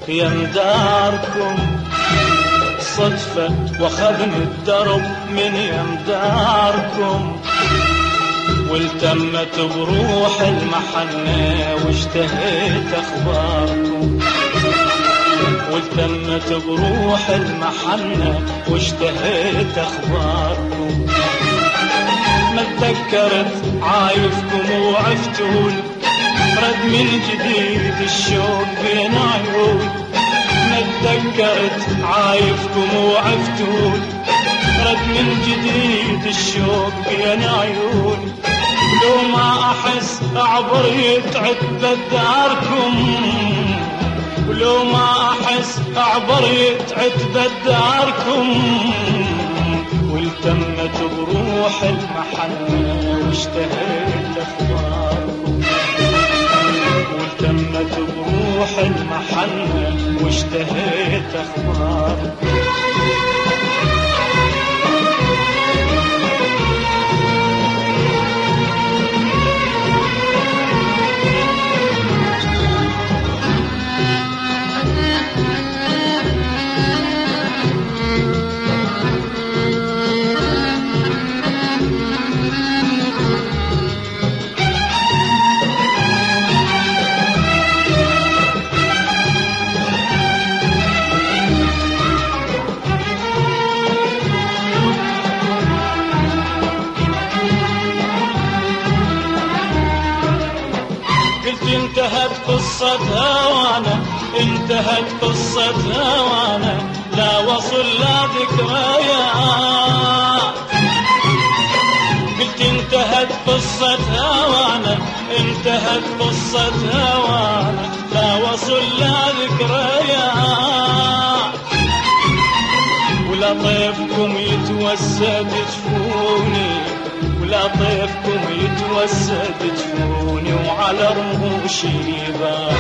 يمداركم صدفة واخذني الدرب من يمداركم، والتمت بروح المحنة واشتهيت اخباركم، والتمت بروح المحنة واشتهيت اخباركم. ما تذكرت عايفكم وعفتوني، رد من جديد الشوق بين عيوني. ما تذكرت عايفكم وعفتوني، رد من جديد الشوق بين عيوني. لو ما احس اعبر يتعب داركم، ولو ما احس اعبر يتعب داركم، والتمت بروح المحنة واشتهيت اخباركم، والتمت بروح المحنة واشتهيت اخباركم. انتهت قصة هوانا، انتهت قصة هوانا، لا وصل لا ذكريات. قلت انتهت قصة هوانا، انتهت قصة هوانا، لا وصل لا ذكريات. ولا طيفكم يتوسد جفوني، ولا طيفكم يتوسد جفوني، وعلى رموشي يبان.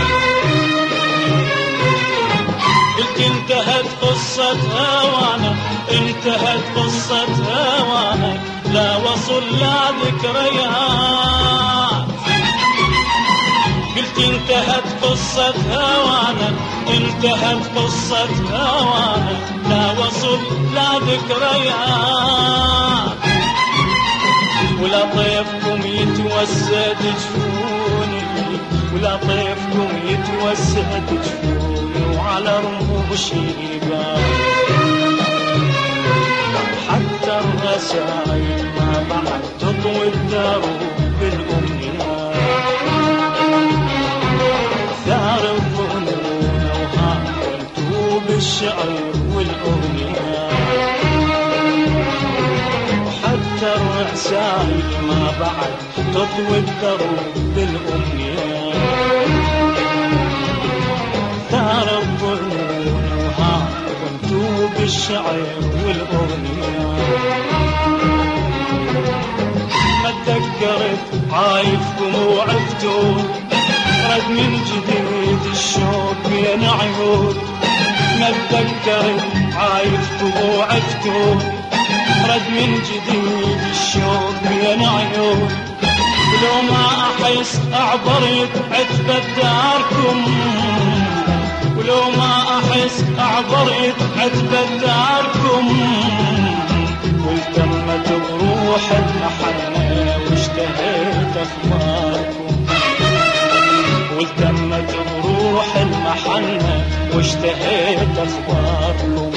قلت انتهت قصة هوانا، انتهت قصة هوانا، لا وصل لا ذكريات. قلت انتهت قصة هوانا، انتهت قصة هوانا، لا وصل لا ذكريات. ولا طيفكم يتوسد جفوني، ولا طيفكم يتوسد جفوني، وعلى رموشي يبان. حتى الرسايل ما بعد تطوي الدروب بالأمنيات. ثار الظنون وهاولتوا بالشعر والأغنيات. حتى الرسايل ما بعد تطوي الدروب بالأمنيات. ثار الظنون وهاولتوا بالشعر والأغنيات. ما تذكرت عايفكم وعفتوني، رد من جديد الشوق بين عيوني. ما تذكرت عايفكم وعفتوني، رد من جديد الشوق بين عيوني. ولو ما احس اعبر يتعتب داركم، ولو ما احس اعبر يتعتب داركم، والتمت بروح المحنة واشتهيت اخباركم، والتمت بروح المحنة واشتهيت اخباركم.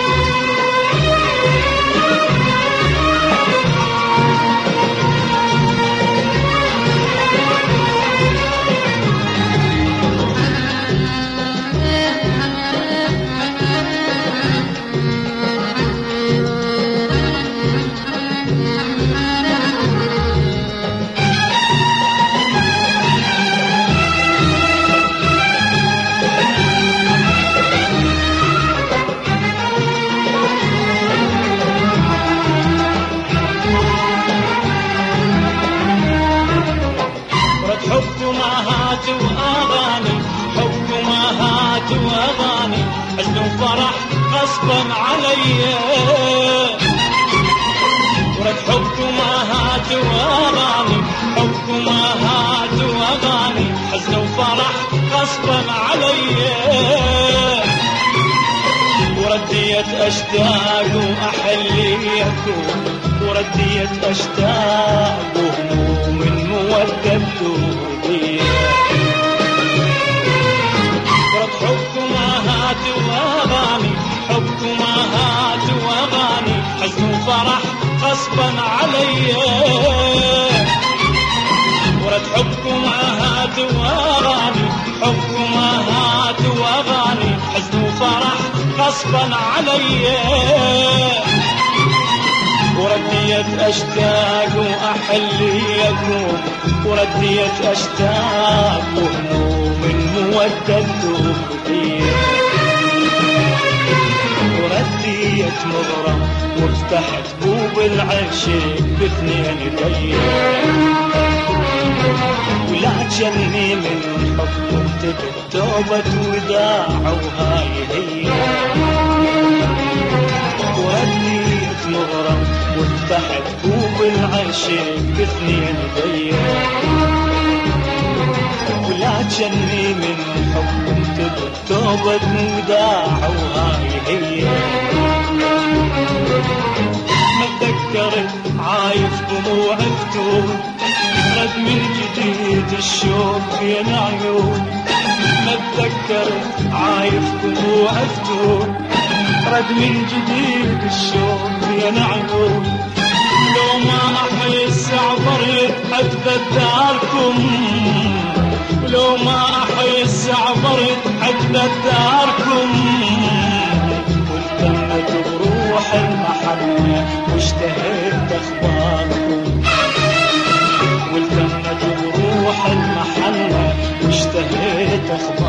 واغاني حزن وفرح غصبا علي، ورد حب ومهات واغاني، حب ومهات واغاني حزن وفرح غصبا عليا، ورديت اشتاق واحليكم، ورديت اشتاق وهموم المودة بدودية. ورد حبكم هات واغاني، حبكم هات واغاني، حزن وفرح غصبا عليا. ورد حبكم هات واغاني، حبكم هات واغاني، حزن وفرح غصبا عليا. ورديت اشتاق واحليكم، ورديت اشتاق وهموم المودة بدودية. ورديت مغرم وفتحت بوب العشق باثنين ايديا، ولا جني من حبكم تبت توبة وداع وهاي هي. ورديت مغرم وفتحت بوب العشق باثنين ايديا، ولا جني من حبكم تبت توبة وداع وهاي هي. ما تذكرت عايفكم وعفتوا، رد من جديد الشوق بين عيون. ما تذكرت عايفكم وعفتوا، رد من جديد الشوق بين عيون. لو ما احس عبرت اتذكركم، لو ما احس عبرت اتذكركم. والتمت بروح المحنة واشتهيت اخباركم، والتمت بروح المحنة واشتهيت اخباركم.